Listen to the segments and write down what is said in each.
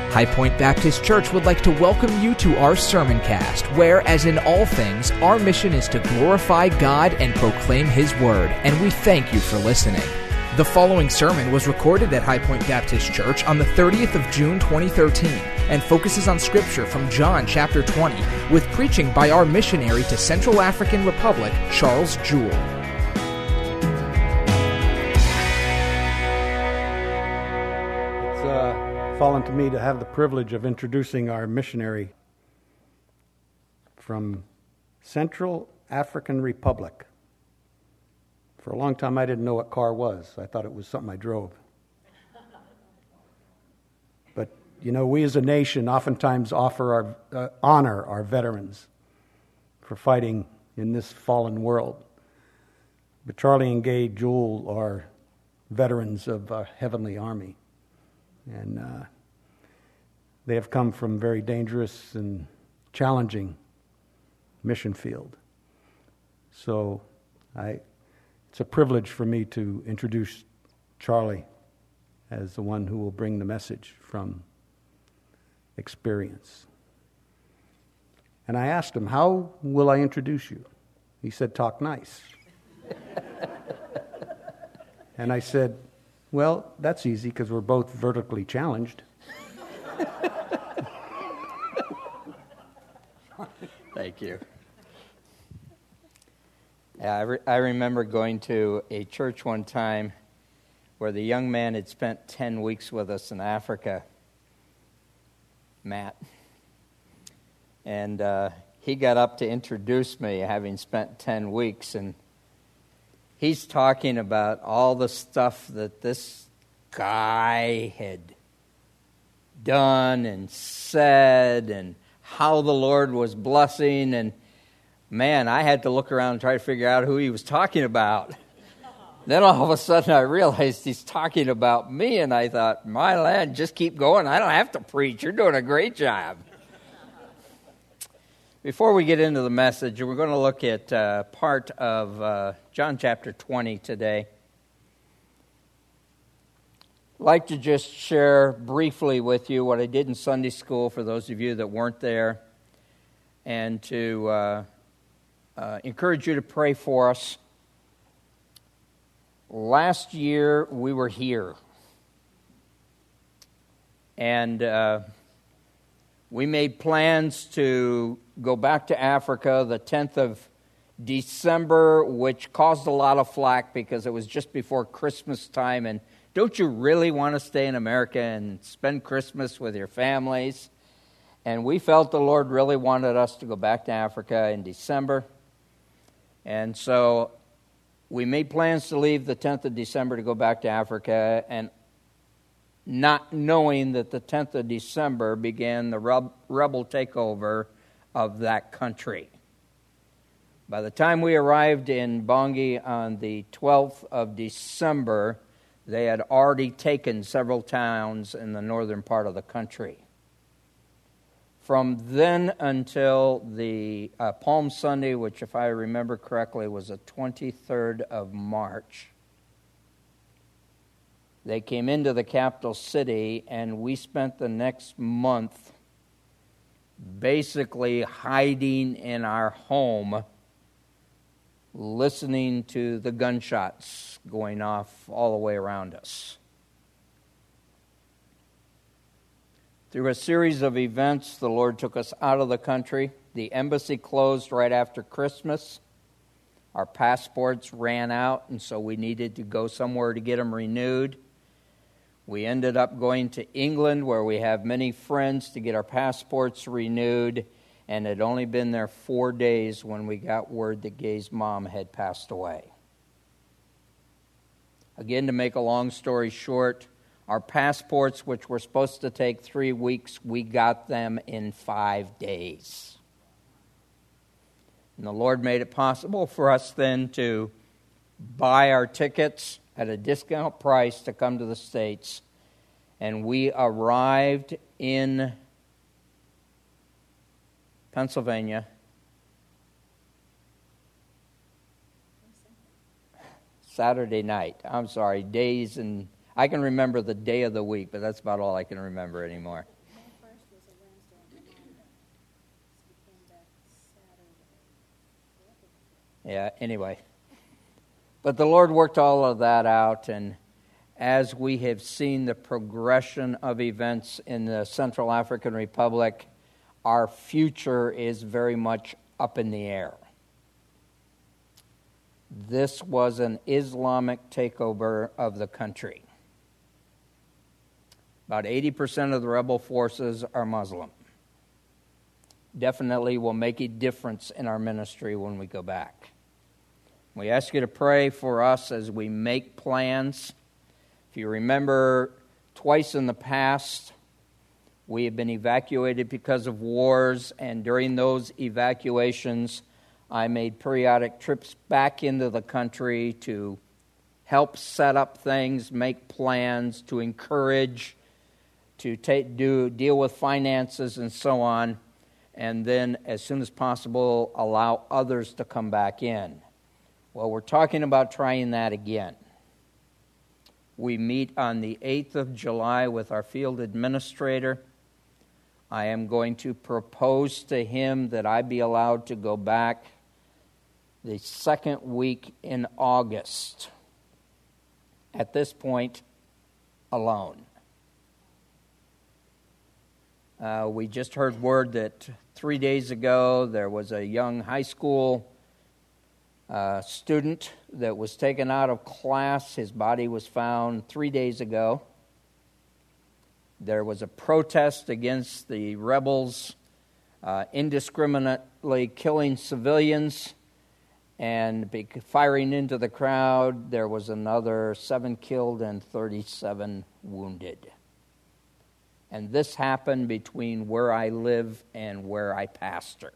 High Point Baptist Church would like to welcome you to our sermon cast, where, as in all things, our mission is to glorify God and proclaim His Word, and we thank you for listening. The following sermon was recorded at High Point Baptist Church on the 30th of June 2013 and focuses on Scripture from John chapter 20 with preaching by our missionary to Central African Republic, Charles Jewell. Fallen to me to have the privilege of introducing our missionary from Central African Republic. For a long time I didn't know what car was. I thought it was something I drove. But, you know, we as a nation oftentimes honor our veterans for fighting in this fallen world. But Charlie and Gay Jewell are veterans of our Heavenly Army. And they have come from very dangerous and challenging mission field. So it's a privilege for me to introduce Charlie as the one who will bring the message from experience. And I asked him, how will I introduce you? He said, talk nice. And I said, well, that's easy because we're both vertically challenged. Thank you. Yeah, I remember going to a church one time where the young man had spent 10 weeks with us in Africa, Matt. And he got up to introduce me, having spent 10 weeks, and he's talking about all the stuff that this guy had done and said and how the Lord was blessing. And, man, I had to look around and try to figure out who he was talking about. Then all of a sudden I realized he's talking about me, and I thought, my lad, just keep going. I don't have to preach. You're doing a great job. Before we get into the message, we're going to look at part of John chapter 20 today. I'd like to just share briefly with you what I did in Sunday school for those of you that weren't there, and to encourage you to pray for us. Last year we were here, and we made plans to go back to Africa the 10th of December, which caused a lot of flack because it was just before Christmas time. And don't you really want to stay in America and spend Christmas with your families? And we felt the Lord really wanted us to go back to Africa in December. And so we made plans to leave the 10th of December to go back to Africa, and not knowing that the 10th of December began the rebel takeover of that country. By the time we arrived in Bangui on the 12th of December, they had already taken several towns in the northern part of the country. From then until the Palm Sunday, which if I remember correctly was the 23rd of March, they came into the capital city, and we spent the next month basically hiding in our home, listening to the gunshots going off all the way around us. Through a series of events, the Lord took us out of the country. The embassy closed right after Christmas. Our passports ran out, and so we needed to go somewhere to get them renewed. We ended up going to England, where we have many friends, to get our passports renewed, and had only been there 4 days when we got word that Gay's mom had passed away. Again, to make a long story short, our passports, which were supposed to take 3 weeks, we got them in 5 days. And the Lord made it possible for us then to buy our tickets at a discount price to come to the States. And we arrived in Pennsylvania Saturday night. I'm sorry, days, and I can remember the day of the week, but that's about all I can remember anymore. Yeah, anyway. But the Lord worked all of that out, and as we have seen the progression of events in the Central African Republic, our future is very much up in the air. This was an Islamic takeover of the country. About 80% of the rebel forces are Muslim. Definitely will make a difference in our ministry when we go back. We ask you to pray for us as we make plans. If you remember, twice in the past, we have been evacuated because of wars, and during those evacuations, I made periodic trips back into the country to help set up things, make plans, to encourage, to deal with finances and so on, and then as soon as possible allow others to come back in. Well, we're talking about trying that again. We meet on the 8th of July with our field administrator. I am going to propose to him that I be allowed to go back the second week in August. At this point, alone. We just heard word that 3 days ago there was a young high school student that was taken out of class. His body was found 3 days ago. There was a protest against the rebels indiscriminately killing civilians and firing into the crowd. There was another 7 killed and 37 wounded. And this happened between where I live and where I pastor.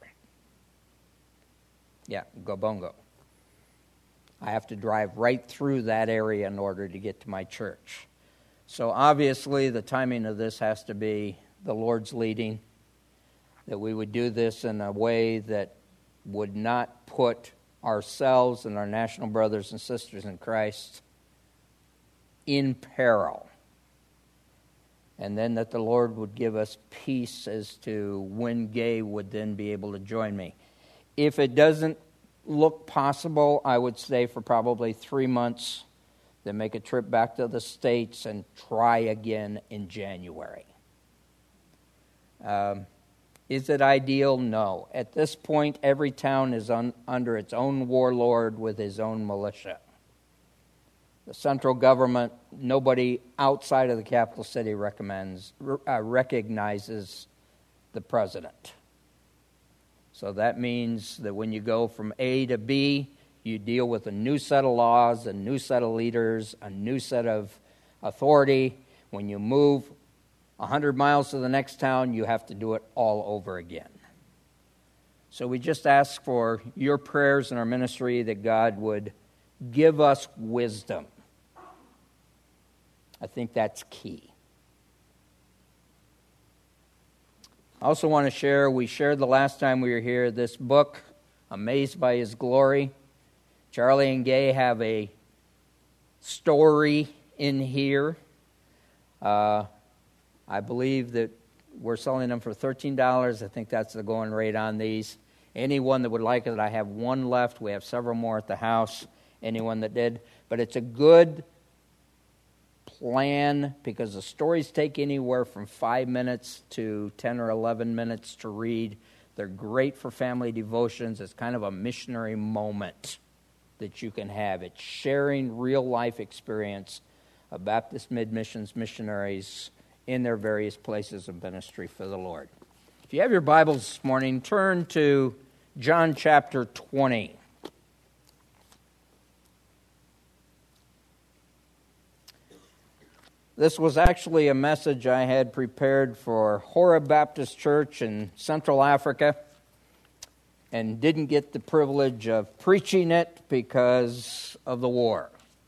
Yeah, Gobongo. I have to drive right through that area in order to get to my church. So obviously the timing of this has to be the Lord's leading, that we would do this in a way that would not put ourselves and our national brothers and sisters in Christ in peril. And then that the Lord would give us peace as to when Gay would then be able to join me. If it doesn't look possible, I would stay for probably 3 months, then make a trip back to the States and try again in January. Is it ideal? No. At this point, every town is under its own warlord with his own militia. The central government, nobody outside of the capital city recognizes the president. So that means that when you go from A to B, you deal with a new set of laws, a new set of leaders, a new set of authority. When you move 100 miles to the next town, you have to do it all over again. So we just ask for your prayers in our ministry that God would give us wisdom. I think that's key. I also want to share, we shared the last time we were here, this book, Amazed by His Glory. Charlie and Gay have a story in here. I believe that we're selling them for $13. I think that's the going rate on these. Anyone that would like it, I have one left. We have several more at the house. Anyone that did. But it's a good plan because the stories take anywhere from 5 minutes to 10 or 11 minutes to read. They're great for family devotions. It's kind of a missionary moment that you can have. It's sharing real life experience of Baptist Mid-Missions missionaries in their various places of ministry for the Lord. If you have your Bibles this morning, turn to John chapter 20. This was actually a message I had prepared for Horeb Baptist Church in Central Africa and didn't get the privilege of preaching it because of the war.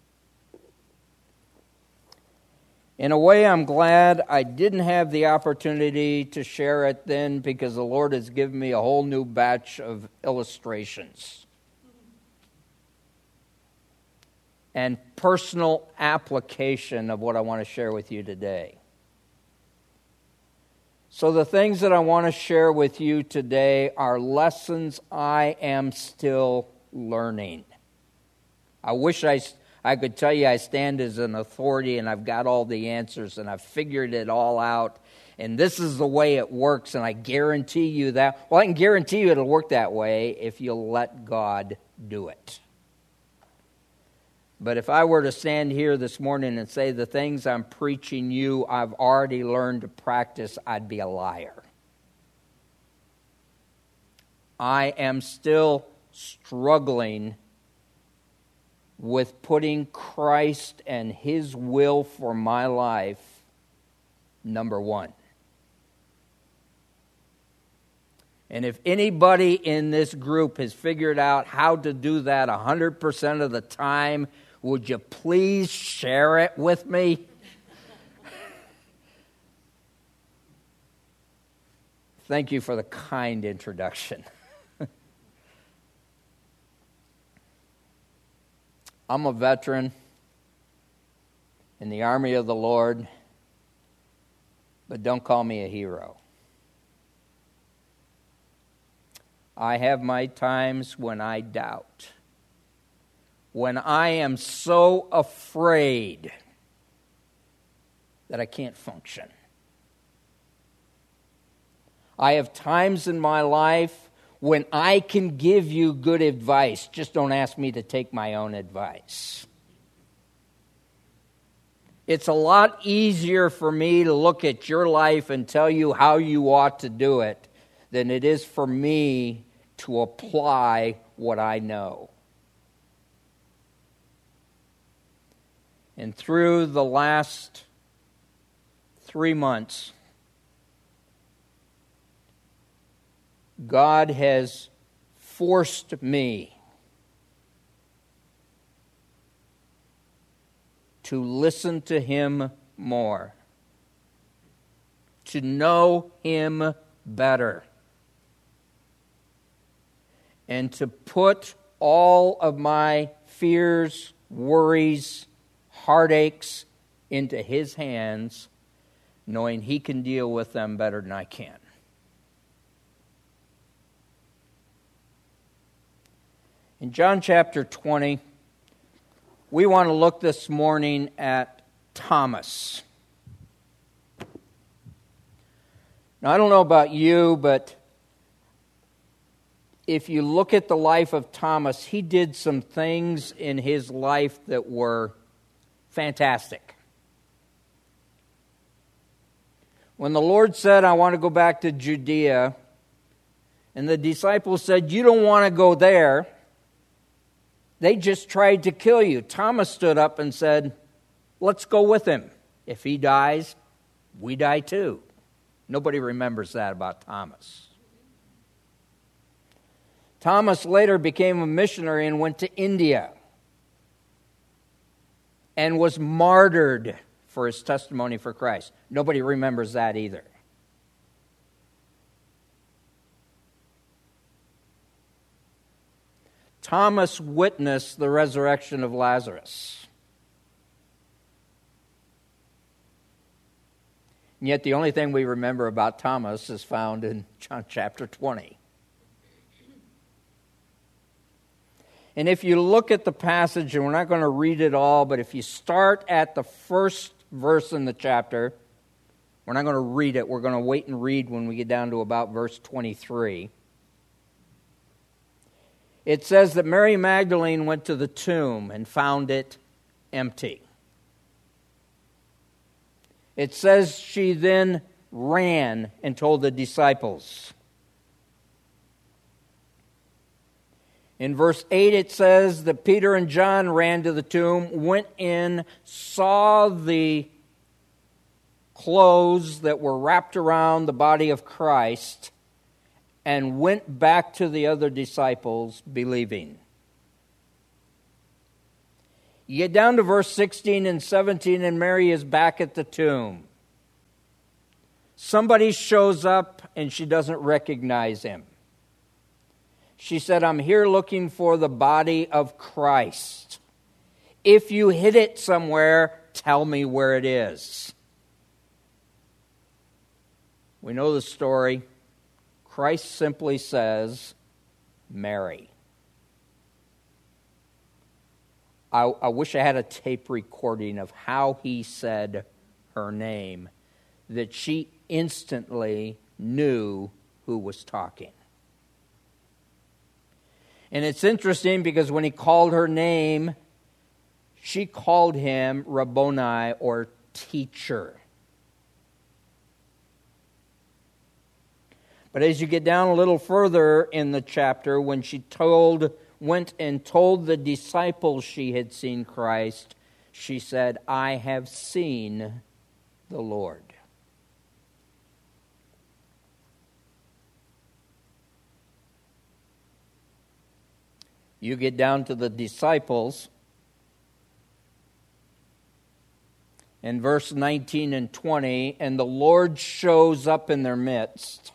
In a way, I'm glad I didn't have the opportunity to share it then because the Lord has given me a whole new batch of illustrations and personal application of what I want to share with you today. So the things that I want to share with you today are lessons I am still learning. I wish I could tell you I stand as an authority and I've got all the answers and I've figured it all out and this is the way it works and I guarantee you that. Well, I can guarantee you it'll work that way if you'll let God do it. But if I were to stand here this morning and say the things I'm preaching you I've already learned to practice, I'd be a liar. I am still struggling with putting Christ and His will for my life number one. And if anybody in this group has figured out how to do that 100% of the time, would you please share it with me? Thank you for the kind introduction. I'm a veteran in the army of the Lord, but don't call me a hero. I have my times when I doubt, when I am so afraid that I can't function. I have times in my life when I can give you good advice, just don't ask me to take my own advice. It's a lot easier for me to look at your life and tell you how you ought to do it than it is for me to apply what I know. And through the last 3 months, God has forced me to listen to Him more, to know Him better, and to put all of my fears, worries, heartaches into His hands, knowing He can deal with them better than I can. In John chapter 20, we want to look this morning at Thomas. Now, I don't know about you, but if you look at the life of Thomas, he did some things in his life that were fantastic. When the Lord said, I want to go back to Judea, and the disciples said, you don't want to go there, they just tried to kill you. Thomas stood up and said, let's go with him. If he dies, we die too. Nobody remembers that about Thomas. Thomas later became a missionary and went to India and was martyred for his testimony for Christ. Nobody remembers that either. Thomas witnessed the resurrection of Lazarus. And yet the only thing we remember about Thomas is found in John chapter 20. And if you look at the passage, and we're not going to read it all, but if you start at the first verse in the chapter, we're not going to read it. We're going to wait and read when we get down to about verse 23. It says that Mary Magdalene went to the tomb and found it empty. It says she then ran and told the disciples. In verse 8 it says that Peter and John ran to the tomb, went in, saw the clothes that were wrapped around the body of Christ, and went back to the other disciples believing. You get down to verse 16 and 17, and Mary is back at the tomb. Somebody shows up, and she doesn't recognize him. She said, I'm here looking for the body of Christ. If you hid it somewhere, tell me where it is. We know the story. Christ simply says, Mary. I wish I had a tape recording of how he said her name, that she instantly knew who was talking. And it's interesting because when he called her name, she called him Rabboni, or teacher. But as you get down a little further in the chapter, when she went and told the disciples she had seen Christ, she said, I have seen the Lord. You get down to the disciples, in verse 19 and 20, and the Lord shows up in their midst.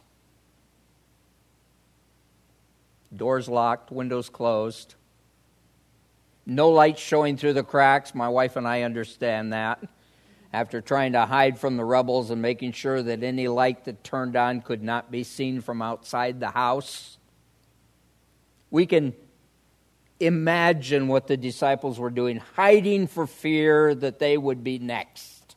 Doors locked, windows closed. No light showing through the cracks. My wife and I understand that. After trying to hide from the rebels and making sure that any light that turned on could not be seen from outside the house. We can imagine what the disciples were doing, hiding for fear that they would be next.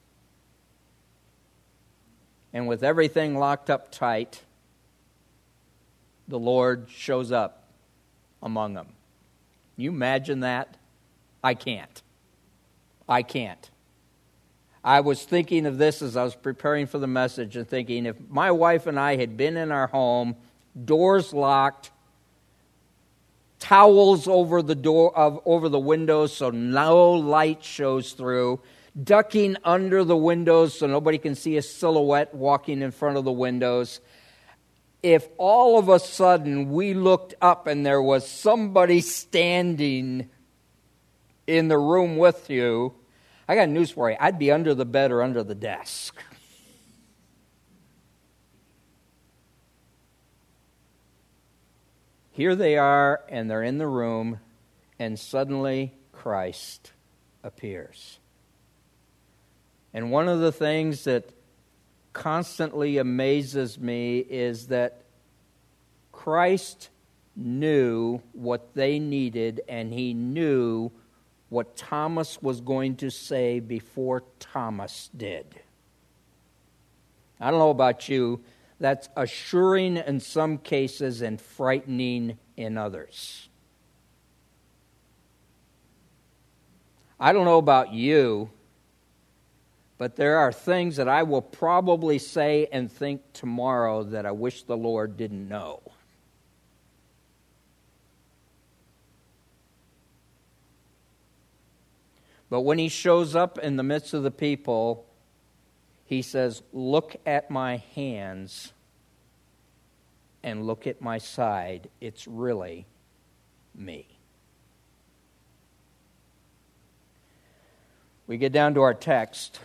And with everything locked up tight, the Lord shows up among them. Can you imagine that? I can't. I was thinking of this as I was preparing for the message and thinking, if my wife and I had been in our home, doors locked, towels over the windows so no light shows through, ducking under the windows so nobody can see a silhouette walking in front of the windows. If all of a sudden we looked up and there was somebody standing in the room with you, I got news for you. I'd be under the bed or under the desk. Here they are, and they're in the room, and suddenly Christ appears. And one of the things that constantly amazes me is that Christ knew what they needed, and he knew what Thomas was going to say before Thomas did. I don't know about you, that's assuring in some cases and frightening in others. I don't know about you, but there are things that I will probably say and think tomorrow that I wish the Lord didn't know. But when he shows up in the midst of the people, he says, look at my hands and look at my side. It's really me. We get down to our text.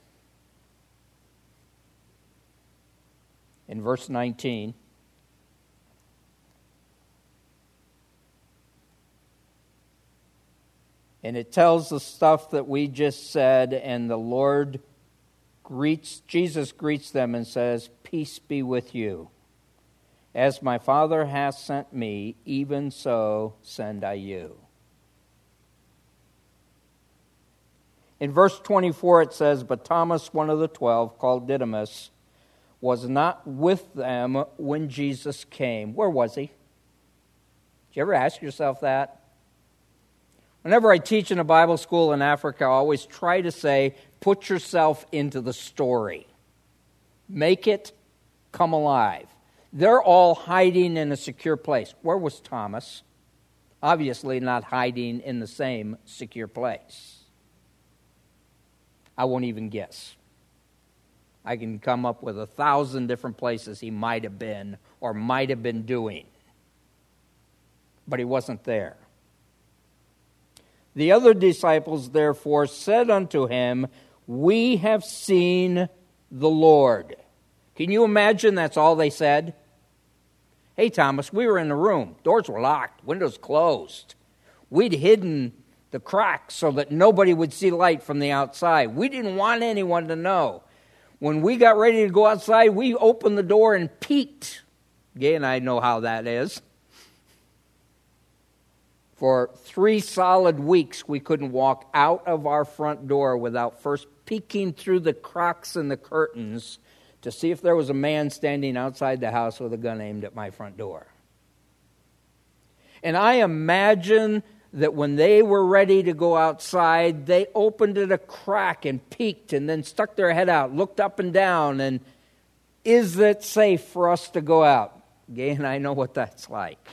In verse 19. And it tells the stuff that we just said, and the Lord Jesus greets them and says, peace be with you. As my Father hath sent me, even so send I you. In verse 24 it says, but Thomas, one of the 12, called Didymus, was not with them when Jesus came. Where was he? Did you ever ask yourself that? Whenever I teach in a Bible school in Africa, I always try to say, put yourself into the story. Make it come alive. They're all hiding in a secure place. Where was Thomas? Obviously not hiding in the same secure place. I won't even guess. I can come up with 1,000 different places he might have been or might have been doing. But he wasn't there. The other disciples, therefore, said unto him, we have seen the Lord. Can you imagine that's all they said? Hey, Thomas, we were in the room. Doors were locked, windows closed. We'd hidden the cracks so that nobody would see light from the outside. We didn't want anyone to know. When we got ready to go outside, we opened the door and peeked. Gay and I know how that is. For 3 solid weeks, we couldn't walk out of our front door without first peeking through the cracks in the curtains to see if there was a man standing outside the house with a gun aimed at my front door. And I imagine that when they were ready to go outside, they opened it a crack and peeked and then stuck their head out, looked up and down, and is it safe for us to go out? Gay and I know what that's like.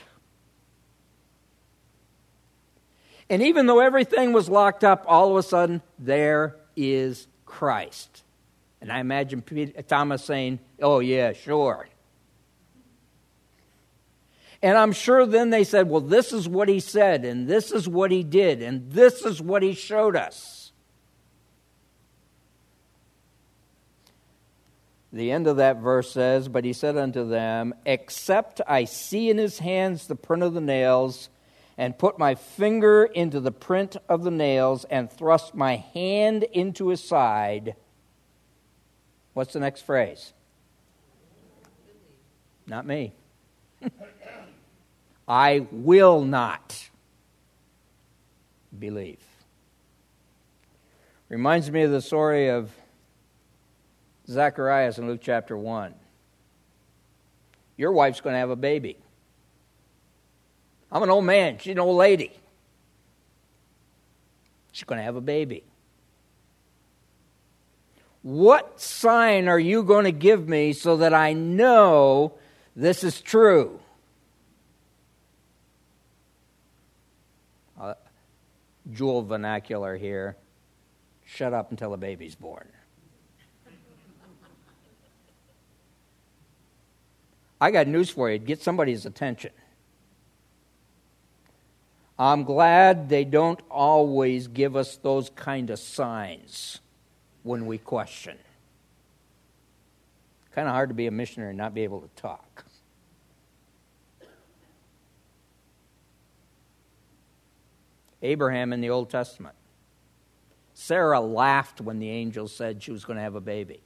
And even though everything was locked up, all of a sudden, there is Christ. And I imagine Thomas saying, oh yeah, sure. And I'm sure then they said, well, this is what he said, and this is what he did, and this is what he showed us. The end of that verse says, but he said unto them, except I see in his hands the print of the nails, and put my finger into the print of the nails, and thrust my hand into his side. What's the next phrase? Not me. I will not believe. Reminds me of the story of Zacharias in Luke chapter 1. Your wife's going to have a baby. I'm an old man. She's an old lady. She's going to have a baby. What sign are you going to give me so that I know this is true? Jewel vernacular here. Shut up until the baby's born. I got news for you. Get somebody's attention. I'm glad they don't always give us those kind of signs when we question. Kind of hard to be a missionary and not be able to talk. Abraham in the Old Testament. Sarah laughed when the angel said she was going to have a baby.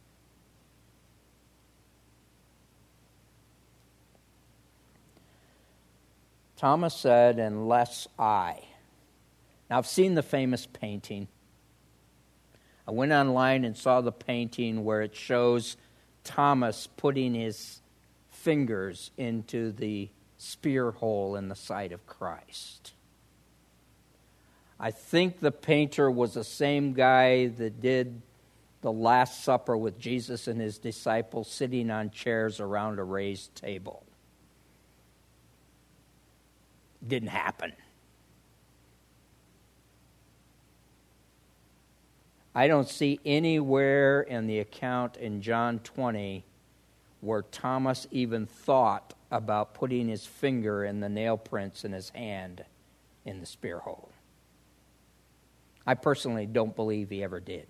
Thomas said, unless I. Now, I've seen the famous painting. I went online and saw the painting where it shows Thomas putting his fingers into the spear hole in the side of Christ. I think the painter was the same guy that did the Last Supper with Jesus and his disciples sitting on chairs around a raised table. Didn't happen. I don't see anywhere in the account in John 20 where Thomas even thought about putting his finger in the nail prints in his hand in the spear hole. I personally don't believe he ever did.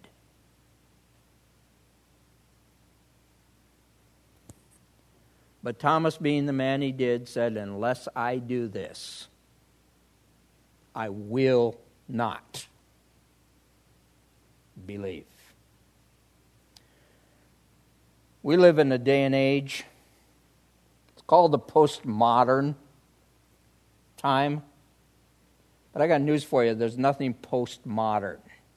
But Thomas, being the man he did, said, unless I do this, I will not believe. We live in a day and age, it's called the postmodern time. But I got news for you, there's nothing postmodern.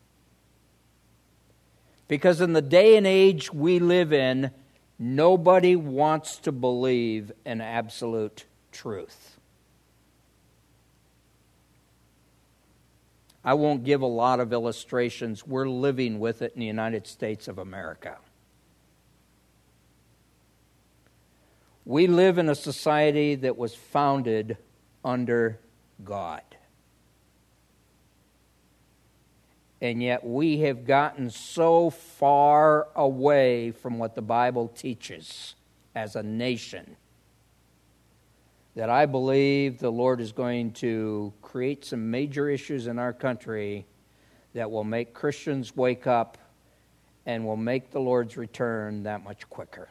Because in the day and age we live in, nobody wants to believe in absolute truth. I won't give a lot of illustrations. We're living with it in the United States of America. We live in a society that was founded under God. And yet we have gotten so far away from what the Bible teaches as a nation that I believe the Lord is going to create some major issues in our country that will make Christians wake up and will make the Lord's return that much quicker.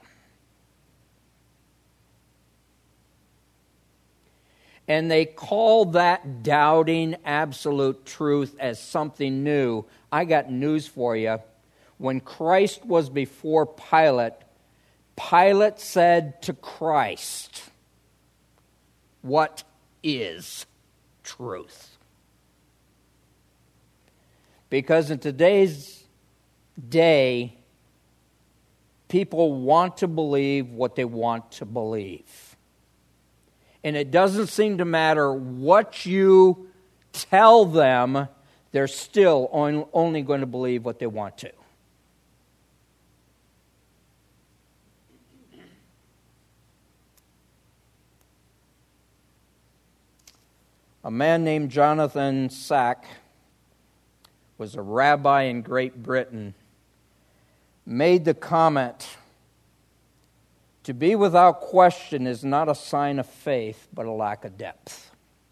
And they call that doubting absolute truth as something new. I got news for you. When Christ was before Pilate, Pilate said to Christ, "What is truth. Because in today's day, people want to believe what they want to believe. And it doesn't seem to matter what you tell them, they're still only going to believe what they want to. A man named Jonathan Sacks was a rabbi in Great Britain, made the comment, "To be without question is not a sign of faith, but a lack of depth."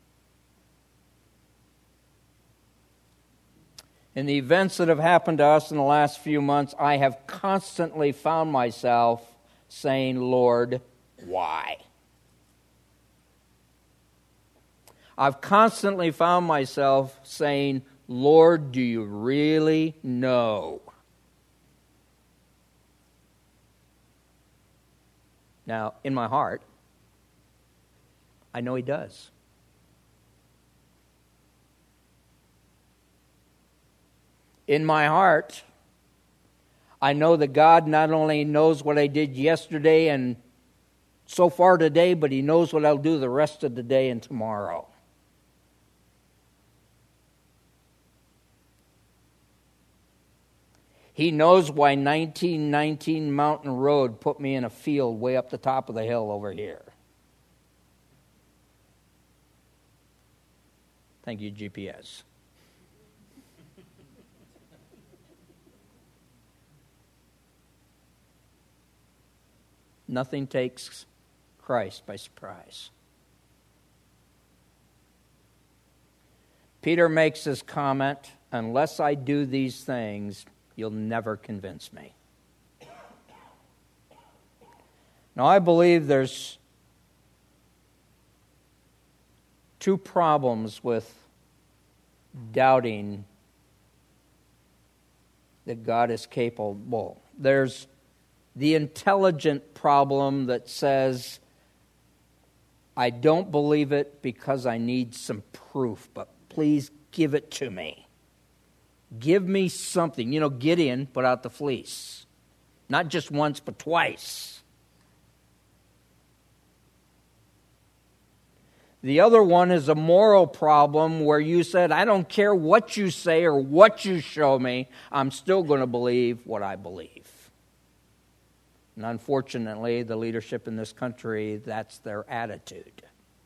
In the events that have happened to us in the last few months, I have constantly found myself saying, "Lord, why?" I've constantly found myself saying, "Lord, do you really know?" Now, in my heart, I know He does. In my heart, I know that God not only knows what I did yesterday and so far today, but He knows what I'll do the rest of the day and tomorrow. He knows why 1919 Mountain Road put me in a field way up the top of the hill over here. Thank you, GPS. Nothing takes Christ by surprise. Peter makes his comment, "Unless I do these things, you'll never convince me." Now, I believe there's two problems with doubting that God is capable. There's the intelligent problem that says, "I don't believe it because I need some proof, but please give it to me. Give me something." You know, Gideon put out the fleece. Not just once, but twice. The other one is a moral problem where you said, "I don't care what you say or what you show me, I'm still going to believe what I believe." And unfortunately, the leadership in this country, that's their attitude.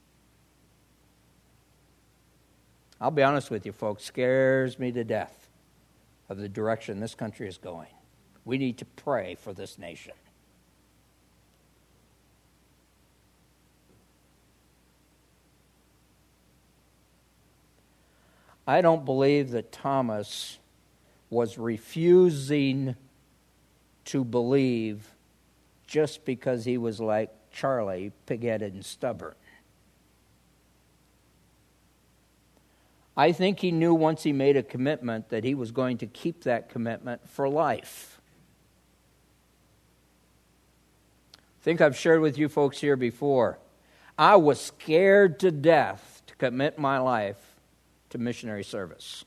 I'll be honest with you, folks, scares me to death of the direction this country is going. We need to pray for this nation. I don't believe that Thomas was refusing to believe just because he was like Charlie, pig-headed and stubborn. I think he knew once he made a commitment that he was going to keep that commitment for life. I think I've shared with you folks here before. I was scared to death to commit my life to missionary service.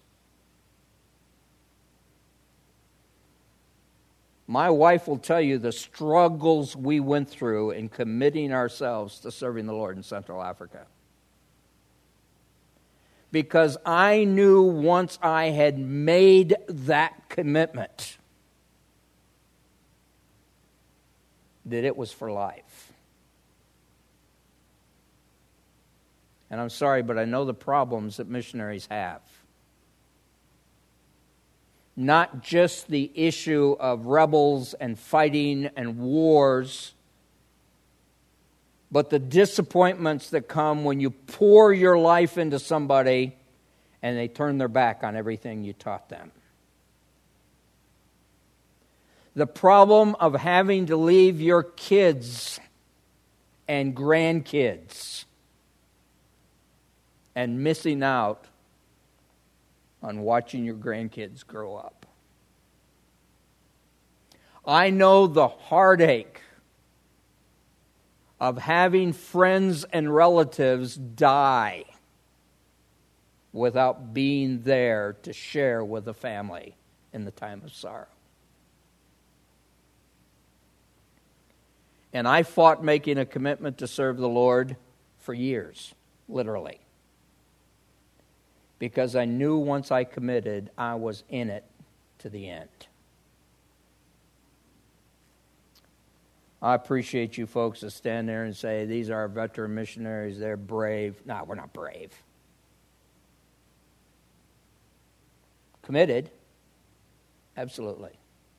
My wife will tell you the struggles we went through in committing ourselves to serving the Lord in Central Africa. Because I knew once I had made that commitment that it was for life. And I'm sorry, but I know the problems that missionaries have. Not just the issue of rebels and fighting and wars, but the disappointments that come when you pour your life into somebody and they turn their back on everything you taught them. The problem of having to leave your kids and grandkids and missing out on watching your grandkids grow up. I know the heartache of having friends and relatives die without being there to share with the family in the time of sorrow. And I fought making a commitment to serve the Lord for years, literally. Because I knew once I committed, I was in it to the end. I appreciate you folks that stand there and say, these are our veteran missionaries, they're brave. No, we're not brave. Committed? Absolutely.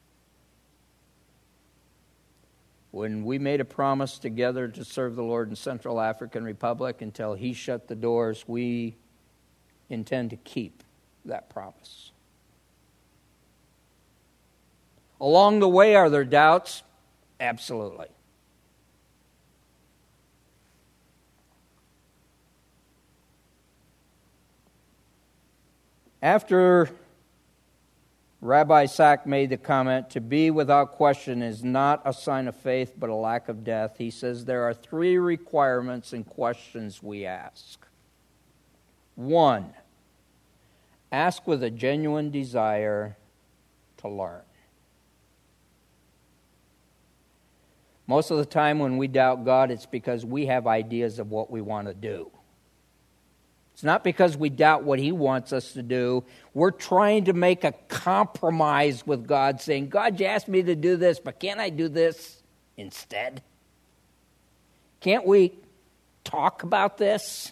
When we made a promise together to serve the Lord in Central African Republic until He shut the doors, we intend to keep that promise. Along the way, are there doubts? Absolutely. After Rabbi Sack made the comment, to be without question is not a sign of faith but a lack of death, he says there are 3 requirements and questions we ask. 1, ask with a genuine desire to learn. Most of the time when we doubt God, it's because we have ideas of what we want to do. It's not because we doubt what He wants us to do. We're trying to make a compromise with God, saying, God, you asked me to do this, but can't I do this instead? Can't we talk about this?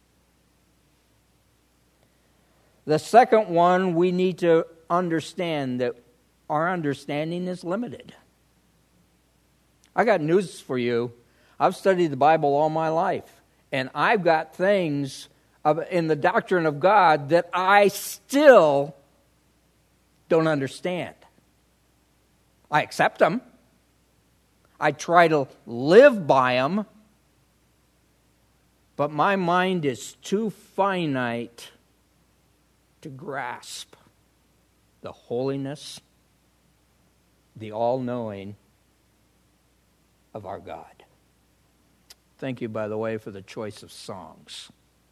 The second one, we need to understand that our understanding is limited. I got news for you. I've studied the Bible all my life, and I've got things in the doctrine of God that I still don't understand. I accept them. I try to live by them, but my mind is too finite to grasp the holiness, the all-knowing of our God. Thank you, by the way, for the choice of songs.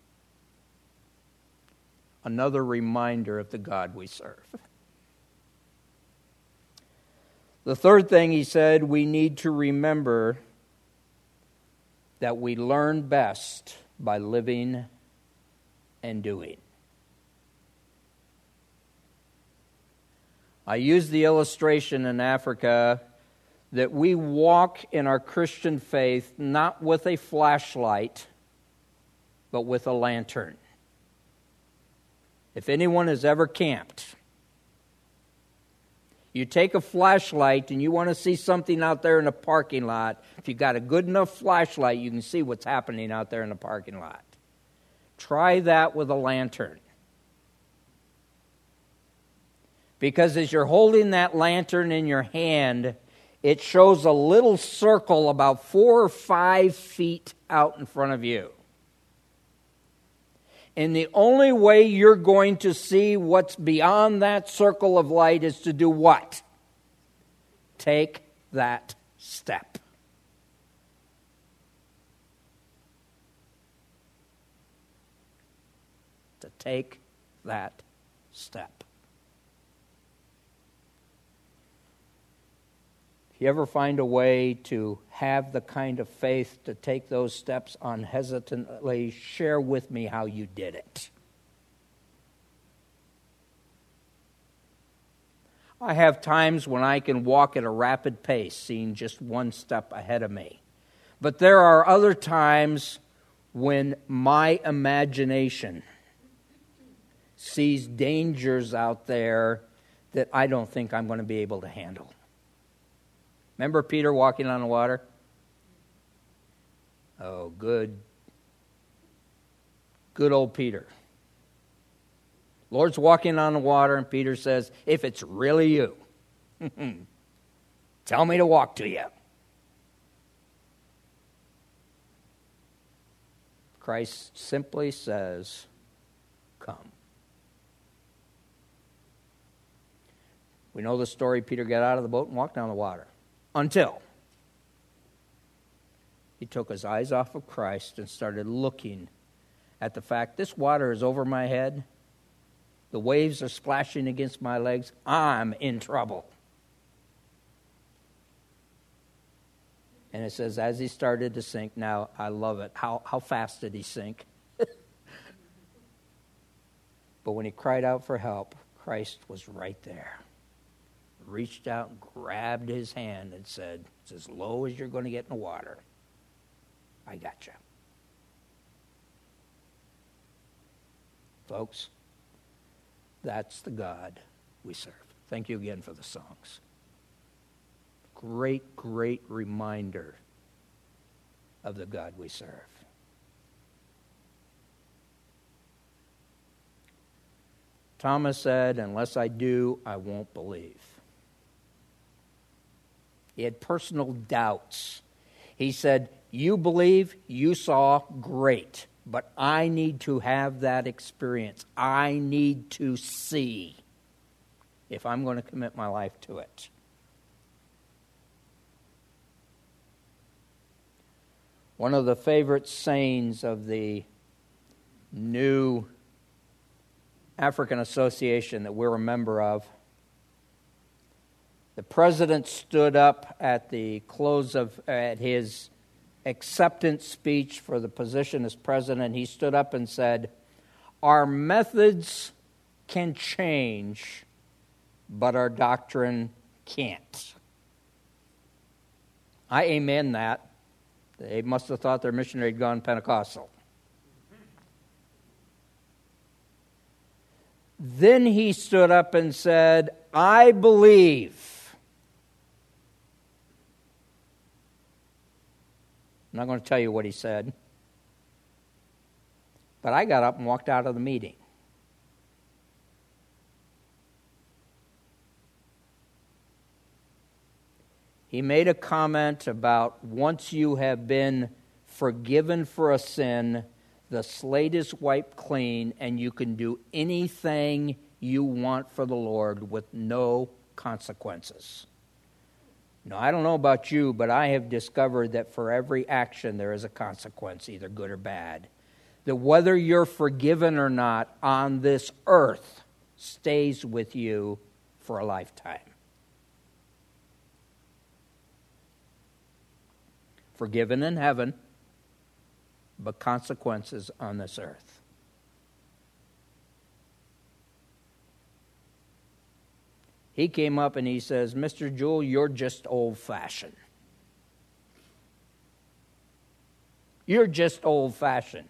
Another reminder of the God we serve. The third thing he said, we need to remember that we learn best by living and doing. I use the illustration in Africa that we walk in our Christian faith not with a flashlight, but with a lantern. If anyone has ever camped, you take a flashlight and you want to see something out there in the parking lot. If you got a good enough flashlight, you can see what's happening out there in the parking lot. Try that with a lantern. Because as you're holding that lantern in your hand, it shows a little circle about 4 or 5 feet out in front of you. And the only way you're going to see what's beyond that circle of light is to do what? Take that step. To take that step. If you ever find a way to have the kind of faith to take those steps unhesitantly, share with me how you did it. I have times when I can walk at a rapid pace, seeing just one step ahead of me. But there are other times when my imagination sees dangers out there that I don't think I'm going to be able to handle. Remember Peter walking on the water? Oh, good old Peter. Lord's walking on the water, and Peter says, if it's really you, tell me to walk to you. Christ simply says, come. We know the story. Peter got out of the boat and walked down the water. Until he took his eyes off of Christ and started looking at the fact this water is over my head. The waves are splashing against my legs. I'm in trouble. And it says, as he started to sink, now I love it. How fast did he sink? But when he cried out for help, Christ was right there. Reached out and grabbed his hand and said, it's as low as you're going to get in the water. I got you. Folks, that's the God we serve. Thank you again for the songs. Great, great reminder of the God we serve. Thomas said, unless I do, I won't believe. He had personal doubts. He said, you believe, you saw, great. But I need to have that experience. I need to see if I'm going to commit my life to it. One of the favorite sayings of the new African Association that we're a member of, the president stood up at the close of his acceptance speech for the position as president. He stood up and said, our methods can change, but our doctrine can't. I amen that. They must have thought their missionary had gone Pentecostal. Then he stood up and said, I believe. I'm not going to tell you what he said. But I got up and walked out of the meeting. He made a comment about once you have been forgiven for a sin, the slate is wiped clean and you can do anything you want for the Lord with no consequences. Now, I don't know about you, but I have discovered that for every action there is a consequence, either good or bad. That whether you're forgiven or not on this earth stays with you for a lifetime. Forgiven in heaven, but consequences on this earth. He came up and he says, Mr. Jewell, you're just old-fashioned. You're just old-fashioned.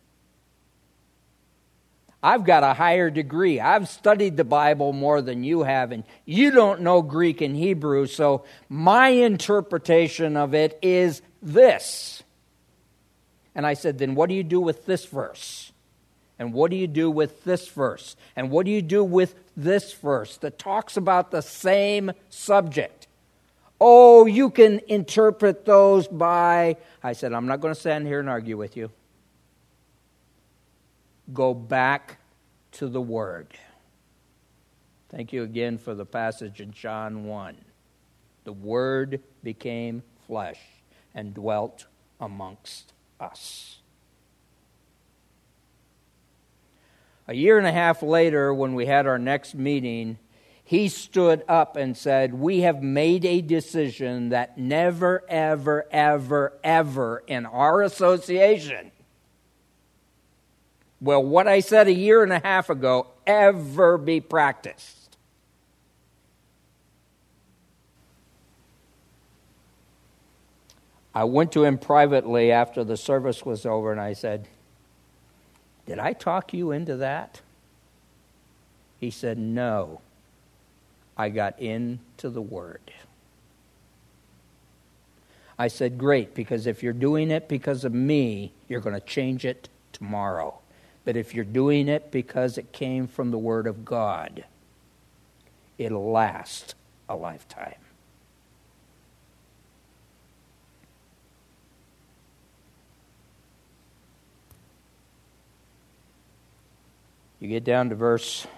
I've got a higher degree. I've studied the Bible more than you have, and you don't know Greek and Hebrew, so my interpretation of it is this. And I said, then what do you do with this verse? And what do you do with this verse? And what do you do with this verse that talks about the same subject? Oh, you can interpret those by... I said, I'm not going to stand here and argue with you. Go back to the Word. Thank you again for the passage in John 1. The Word became flesh and dwelt amongst us. A year and a half later, when we had our next meeting, he stood up and said, we have made a decision that never, ever, ever, ever in our association will what I said a year and a half ago ever be practiced. I went to him privately after the service was over and I said, did I talk you into that? He said, no. I got into the Word. I said, great, because if you're doing it because of me, you're going to change it tomorrow. But if you're doing it because it came from the Word of God, it'll last a lifetime. You get down to verse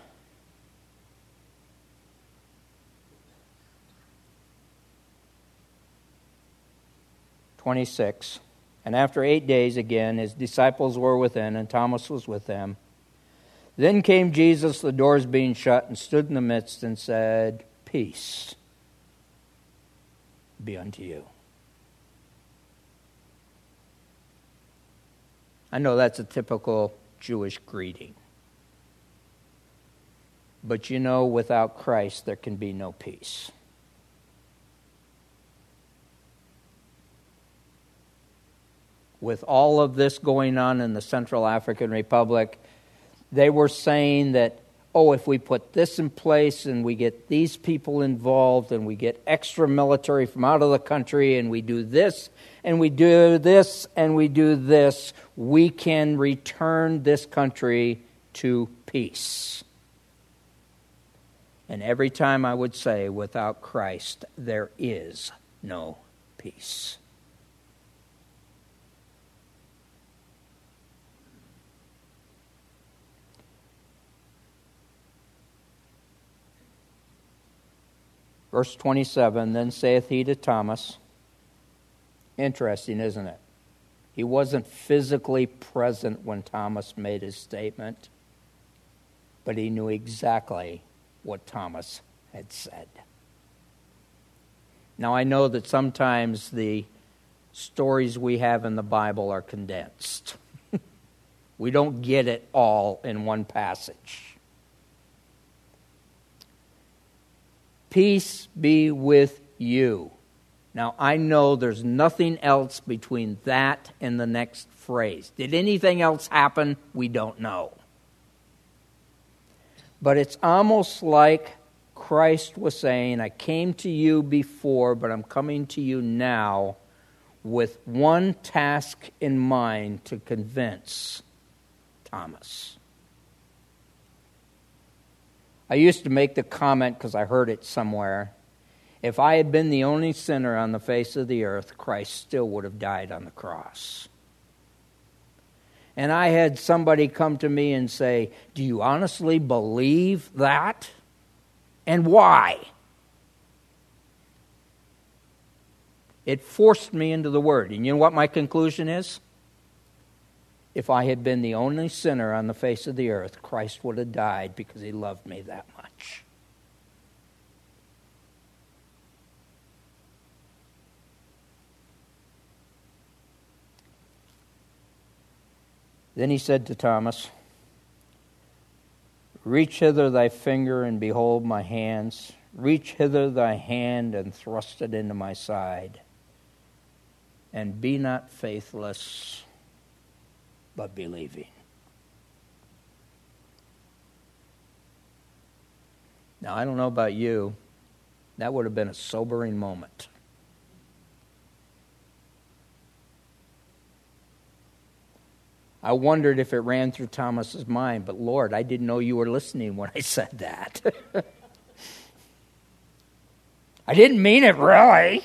26. And after 8 days, again, his disciples were within, and Thomas was with them. Then came Jesus, the doors being shut, and stood in the midst and said, Peace be unto you. I know that's a typical Jewish greeting. But you know, without Christ, there can be no peace. With all of this going on in the Central African Republic, they were saying that, if we put this in place and we get these people involved and we get extra military from out of the country and we do this and we do this and we do this, we can return this country to peace. And every time I would say, without Christ, there is no peace. Verse 27, then saith he to Thomas, interesting, isn't it? He wasn't physically present when Thomas made his statement, but he knew exactly what Thomas had said. Now, I know that sometimes the stories we have in the Bible are condensed. We don't get it all in one passage. Peace be with you. Now, I know there's nothing else between that and the next phrase. Did anything else happen? We don't know. But it's almost like Christ was saying, I came to you before, but I'm coming to you now with one task in mind to convince Thomas. I used to make the comment, because I heard it somewhere, if I had been the only sinner on the face of the earth, Christ still would have died on the cross. And I had somebody come to me and say, do you honestly believe that? And why? It forced me into the Word. And you know what my conclusion is? If I had been the only sinner on the face of the earth, Christ would have died because he loved me that much. Then he said to Thomas, reach hither thy finger and behold my hands. Reach hither thy hand and thrust it into my side. And be not faithless, but believing. Now, I don't know about you, that would have been a sobering moment. I wondered if it ran through Thomas's mind, but Lord, I didn't know you were listening when I said that. I didn't mean it really.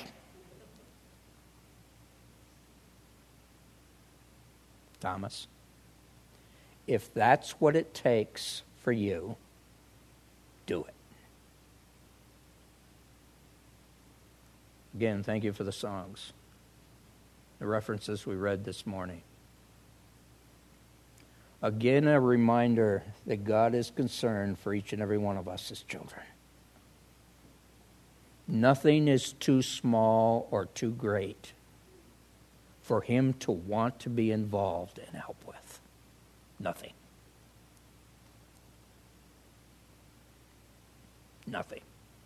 Thomas, if that's what it takes for you, do it. Again, thank you for the songs, the references we read this morning. Again, a reminder that God is concerned for each and every one of us as children. Nothing is too small or too great for him to want to be involved and help with. Nothing. Nothing.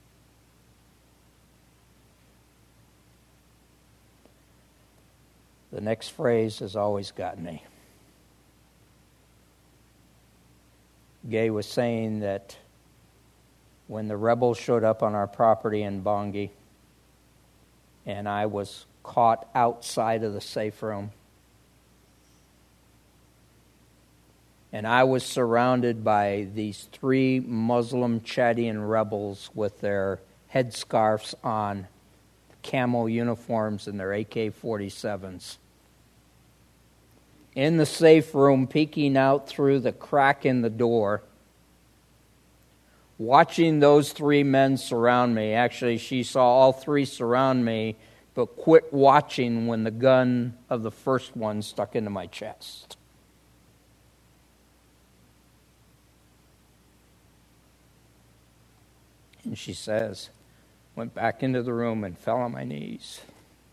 The next phrase has always gotten me. Gay was saying that when the rebels showed up on our property in Bongi, and I was caught outside of the safe room, and I was surrounded by these 3 Muslim Chadian rebels with their headscarves on, camo uniforms, and their AK-47s. In the safe room, peeking out through the crack in the door, watching those 3 men surround me. Actually, she saw all 3 surround me but quit watching when the gun of the first one stuck into my chest. And she says, went back into the room and fell on my knees.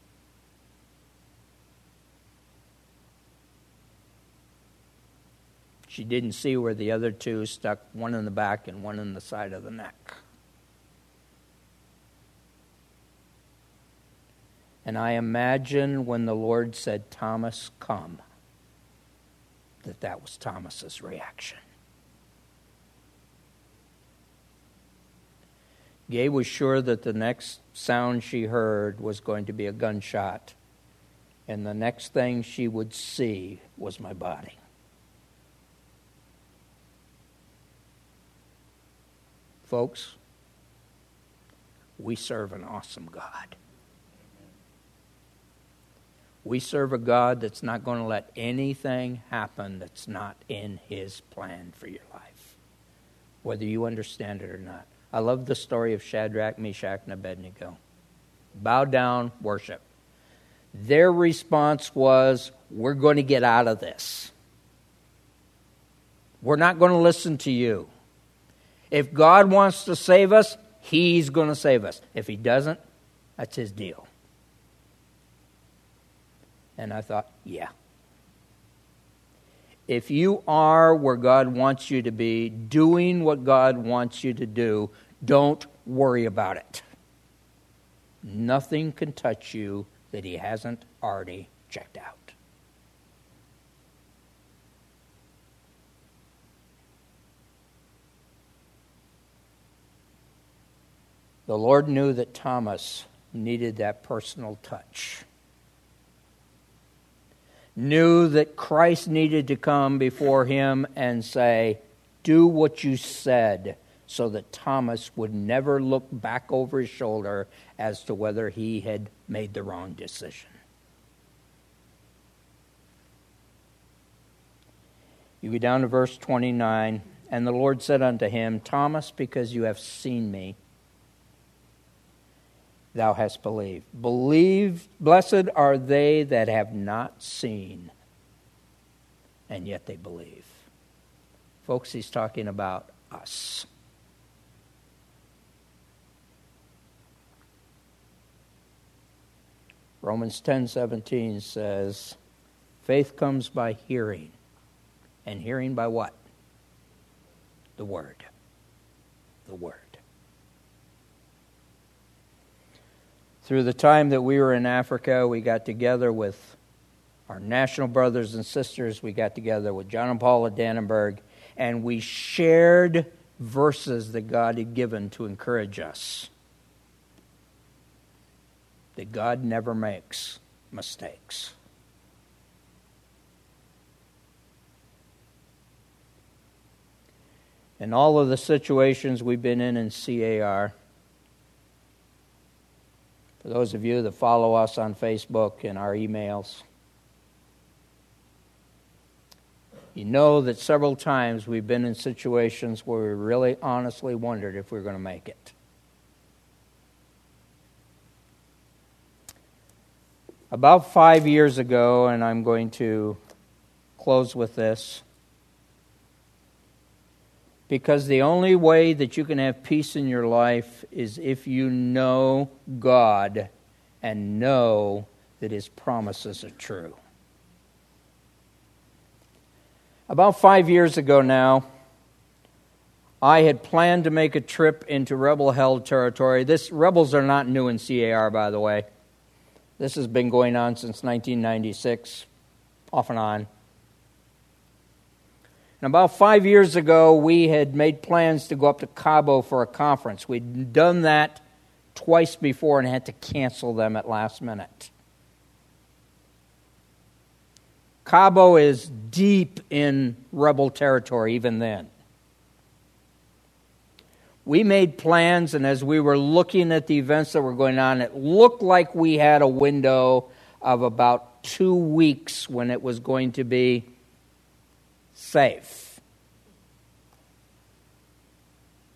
She didn't see where the other two stuck, one in the back and one in the side of the neck. And I imagine when the Lord said, Thomas, come, that was Thomas's reaction. Gay was sure that the next sound she heard was going to be a gunshot, and the next thing she would see was my body. Folks, we serve an awesome God. We serve a God that's not going to let anything happen that's not in His plan for your life, whether you understand it or not. I love the story of Shadrach, Meshach, and Abednego. Bow down, worship. Their response was, we're going to get out of this. We're not going to listen to you. If God wants to save us, He's going to save us. If He doesn't, that's His deal. And I thought, yeah. If you are where God wants you to be, doing what God wants you to do, don't worry about it. Nothing can touch you that He hasn't already checked out. The Lord knew that Thomas needed that personal touch. Knew that Christ needed to come before him and say, do what you said, so that Thomas would never look back over his shoulder as to whether he had made the wrong decision. You go down to verse 29, and the Lord said unto him, Thomas, because you have seen me, thou hast believed. Blessed are they that have not seen, and yet they believe. Folks, he's talking about us. Romans 10:17 says, faith comes by hearing, and hearing by what? The Word. The Word. Through the time that we were in Africa, we got together with our national brothers and sisters. We got together with John and Paula Dannenberg, and we shared verses that God had given to encourage us. That God never makes mistakes. In all of the situations we've been in CAR, for those of you that follow us on Facebook and our emails, you know that several times we've been in situations where we really honestly wondered if we were going to make it. About 5 years ago, and I'm going to close with this, because the only way that you can have peace in your life is if you know God and know that His promises are true. About 5 years ago now, I had planned to make a trip into rebel-held territory. Rebels are not new in CAR, by the way. This has been going on since 1996, off and on. And about 5 years ago, we had made plans to go up to Cabo for a conference. We'd done that twice before and had to cancel them at last minute. Cabo is deep in rebel territory even then. We made plans, and as we were looking at the events that were going on, it looked like we had a window of about 2 weeks when it was going to be safe.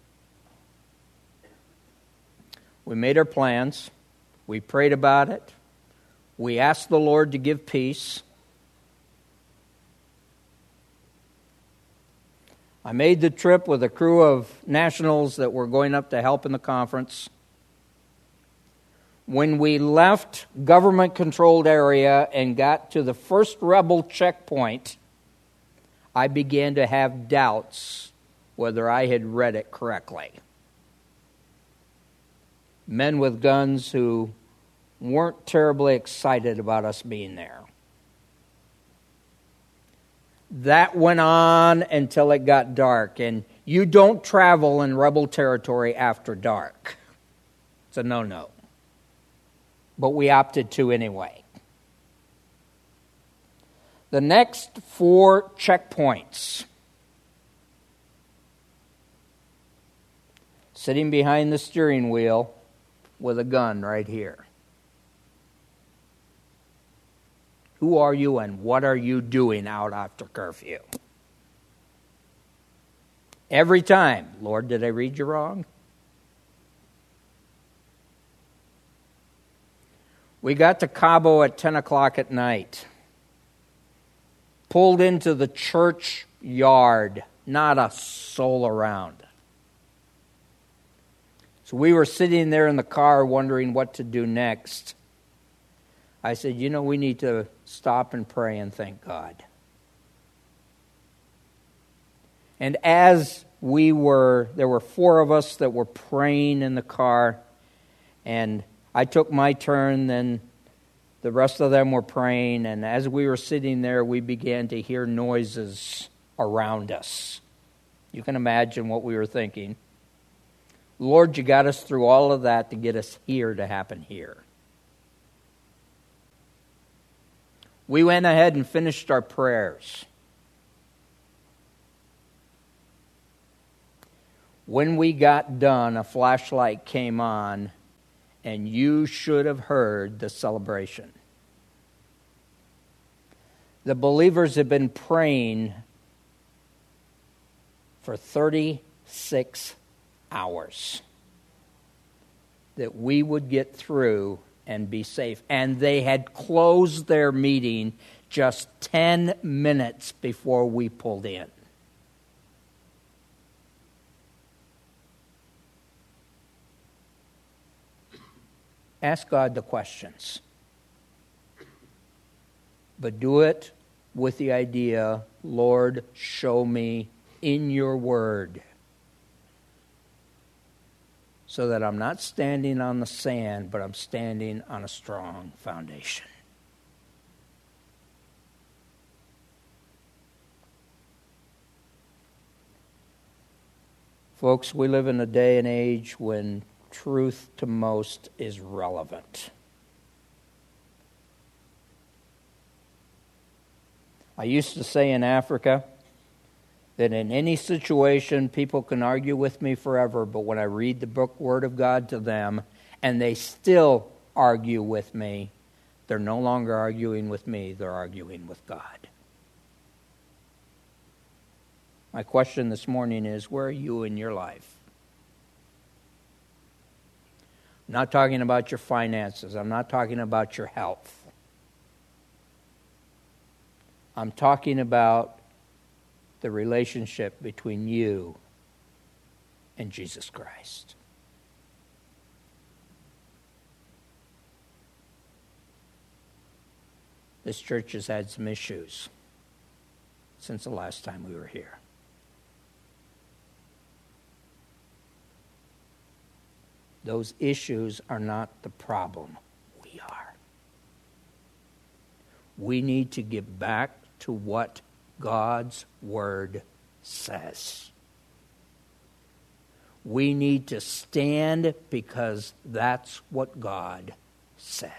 We made our plans. We prayed about it. We asked the Lord to give peace. I made the trip with a crew of nationals that were going up to help in the conference. When we left government-controlled area and got to the first rebel checkpoint, I began to have doubts whether I had read it correctly. Men with guns who weren't terribly excited about us being there. That went on until it got dark, and you don't travel in rebel territory after dark. It's a no-no. But we opted to anyway. The next 4 checkpoints. Sitting behind the steering wheel with a gun right here. Who are you and what are you doing out after curfew? Every time, Lord, did I read you wrong? We got to Cabo at 10 o'clock at night. Pulled into the church yard. Not a soul around. So we were sitting there in the car wondering what to do next. I said, we need to stop and pray and thank God. And as there were 4 of us that were praying in the car, and I took my turn, then the rest of them were praying, and as we were sitting there, we began to hear noises around us. You can imagine what we were thinking. Lord, you got us through all of that to get us here to happen here. We went ahead and finished our prayers. When we got done, a flashlight came on, and you should have heard the celebration. The believers had been praying for 36 hours that we would get through and be safe. And they had closed their meeting just 10 minutes before we pulled in. Ask God the questions. But do it with the idea, Lord, show me in your word, so that I'm not standing on the sand, but I'm standing on a strong foundation. Folks, we live in a day and age when truth to most is relevant. I used to say in Africa that in any situation people can argue with me forever, but when I read the book Word of God to them and they still argue with me, they're no longer arguing with me, they're arguing with God. My question this morning is, where are you in your life? I'm not talking about your finances. I'm not talking about your health. I'm talking about the relationship between you and Jesus Christ. This church has had some issues since the last time we were here. Those issues are not the problem. We are. We need to get back to what God's Word says. We need to stand because that's what God said.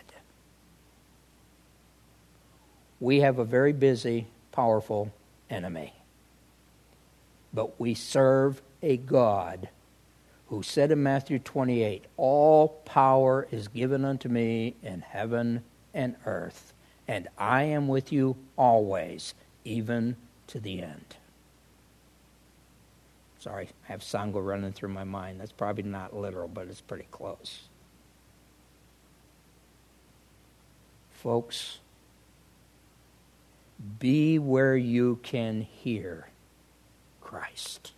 We have a very busy, powerful enemy. But we serve a God who said in Matthew 28, all power is given unto me in heaven and earth, and I am with you always, even to the end. Sorry, I have Sango running through my mind. That's probably not literal, but it's pretty close. Folks, be where you can hear Christ.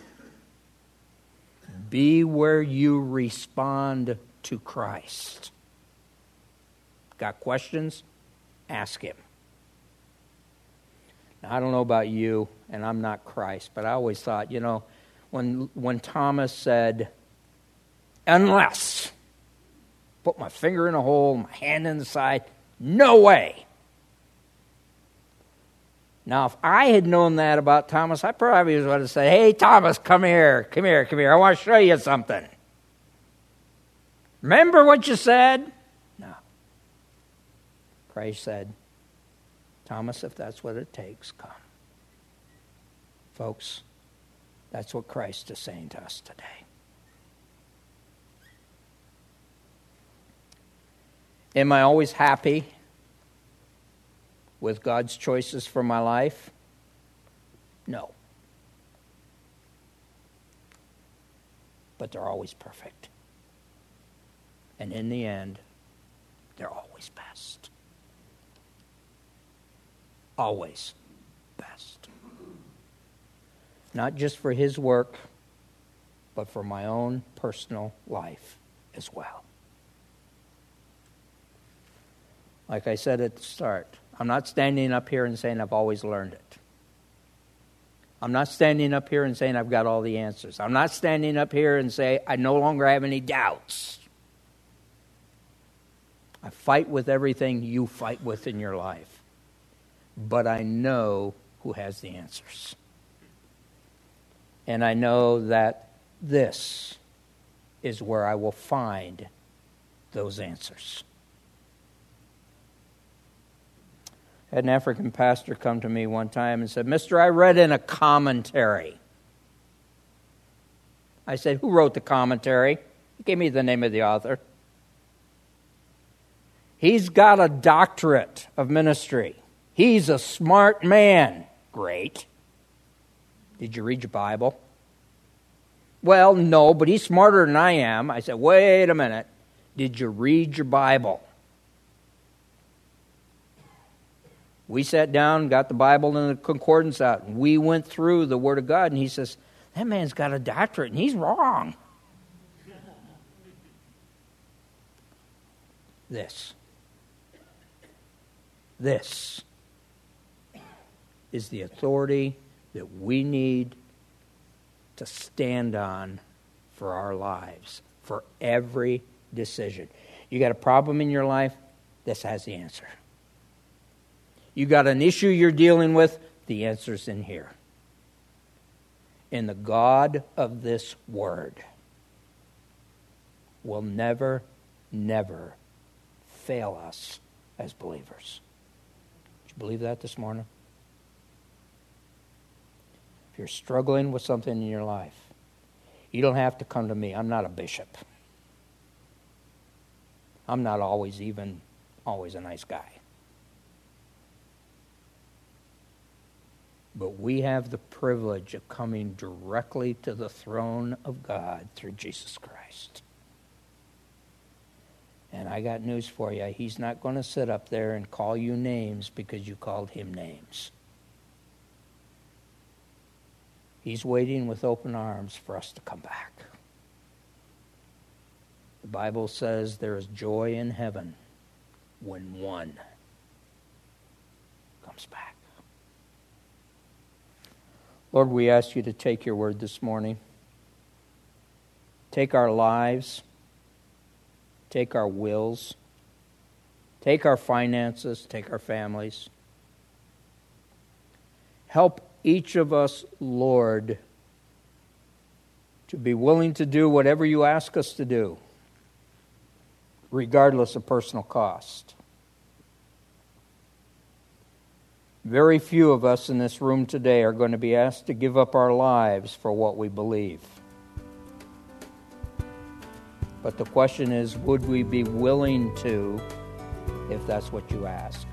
Be where you respond to Christ. Got questions? Ask him. Now, I don't know about you, and I'm not Christ, but I always thought, when Thomas said, unless, put my finger in a hole, my hand in the side, no way. Now, if I had known that about Thomas, I probably would have said, hey, Thomas, come here. I want to show you something. Remember what you said? No. Christ said, Thomas, if that's what it takes, come. Folks, that's what Christ is saying to us today. Am I always happy with God's choices for my life? No. But they're always perfect. And in the end, they're always best. Always best. Not just for his work, but for my own personal life as well. Like I said at the start, I'm not standing up here and saying I've always learned it. I'm not standing up here and saying I've got all the answers. I'm not standing up here and say I no longer have any doubts. I fight with everything you fight with in your life. But I know who has the answers. And I know that this is where I will find those answers. I had an African pastor come to me one time and said, Mister, I read in a commentary. I said, who wrote the commentary? He gave me the name of the author. He's got a doctorate of ministry. He's a smart man. Great. Did you read your Bible? Well, no, but he's smarter than I am. I said, wait a minute. Did you read your Bible? We sat down, got the Bible and the concordance out, and we went through the Word of God, and he says, that man's got a doctorate, and he's wrong. This is the authority that we need to stand on for our lives, for every decision. You got a problem in your life? This has the answer. You got an issue you're dealing with? The answer's in here. And the God of this Word will never, never fail us as believers. Do you believe that this morning? If you're struggling with something in your life, you don't have to come to me. I'm not a bishop. I'm not always a nice guy. But we have the privilege of coming directly to the throne of God through Jesus Christ. And I got news for you. He's not going to sit up there and call you names because you called him names. He's waiting with open arms for us to come back. The Bible says there is joy in heaven when one comes back. Lord, we ask you to take your word this morning. Take our lives. Take our wills. Take our finances. Take our families. Help each of us, Lord, to be willing to do whatever you ask us to do, regardless of personal cost. Very few of us in this room today are going to be asked to give up our lives for what we believe. But the question is, would we be willing to if that's what you ask?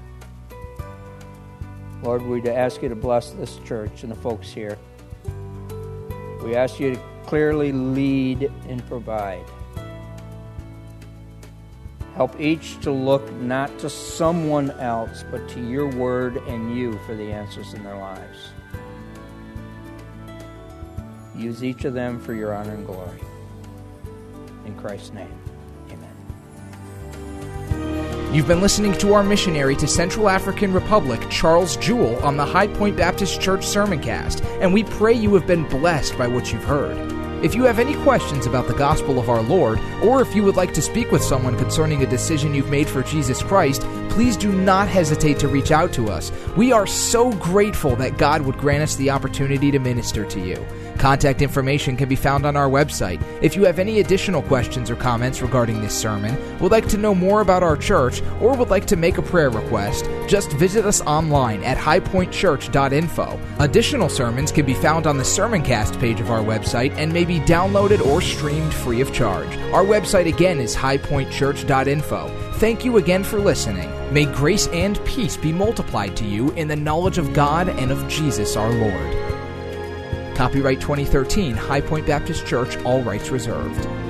Lord, we ask you to bless this church and the folks here. We ask you to clearly lead and provide. Help each to look not to someone else, but to your word and you for the answers in their lives. Use each of them for your honor and glory. In Christ's name, amen. You've been listening to our missionary to Central African Republic, Charles Jewell, on the High Point Baptist Church Sermoncast, and we pray you have been blessed by what you've heard. If you have any questions about the gospel of our Lord, or if you would like to speak with someone concerning a decision you've made for Jesus Christ, please do not hesitate to reach out to us. We are so grateful that God would grant us the opportunity to minister to you. Contact information can be found on our website. If you have any additional questions or comments regarding this sermon, would like to know more about our church, or would like to make a prayer request, just visit us online at highpointchurch.info. Additional sermons can be found on the Sermoncast page of our website and may be downloaded or streamed free of charge. Our website again is highpointchurch.info. Thank you again for listening. May grace and peace be multiplied to you in the knowledge of God and of Jesus our Lord. Copyright 2013, High Point Baptist Church, all rights reserved.